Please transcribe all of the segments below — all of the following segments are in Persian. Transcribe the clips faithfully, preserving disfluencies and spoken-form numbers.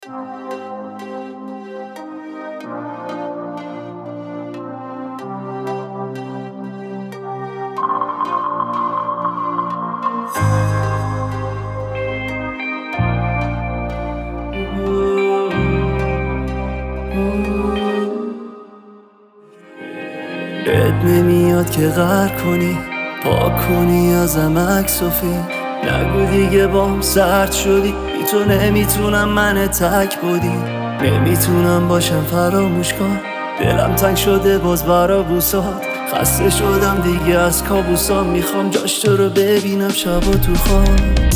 بهت نمیاد که غر کنی، پاک کنی ازم عکس و فیلم. نگو دیگه بام سرد شدی، بی تو نمیتونم من تک بودی. نمیتونم باشم فراموش کن، دلم تنگ شده باز برا بوسات. خسته شدم دیگه از کابوسام، میخوام جاش تو رو ببینم شب و تو خواب.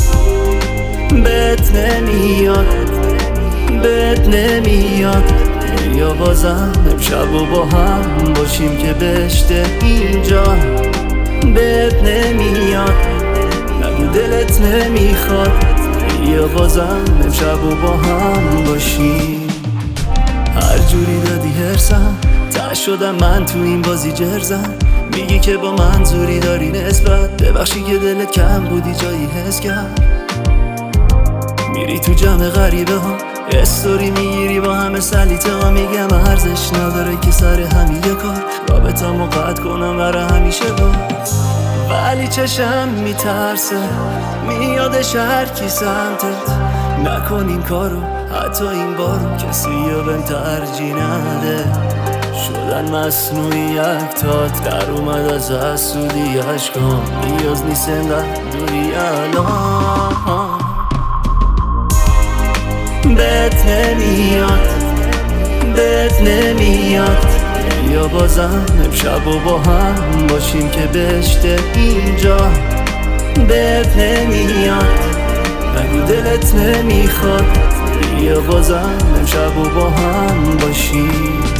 بهت نمیاد، بهت نمیاد، یا بازم امشب و با هم باشیم که بشته اینجا. بهت نمیاد، نگو دلت نمیخواد، یا بازم امشب و با هم باشیم. هر جوری دادی هرسم، ته شدم من تو این بازی جرزم. میگی که با منظوری داری نسبت، ببخشی که دلت کم بودی جایی حس کرد. میری تو جمع غریبه ها، استوری میگیری با همه سلیته ها. میگم ارزش نداره که سر همین یه کار رابطه‌مو قطع کنم برای همیشه با. ولی چشم میترسه میادش هر کی سمتت. نکن این کارو حتی این بارو، کسی یا بهم ترجیح نده. شدن مصنوعی یک تات در اومد از حسودی اشکام. نیاز نیست انقدر دوری الان. بهت نمیاد، بهت نمیاد، یا بازم امشب و با هم باشیم که بشته اینجا. بهت نمیاد، نگو دلت نمیخواد، یا بازم امشب و با هم باشیم.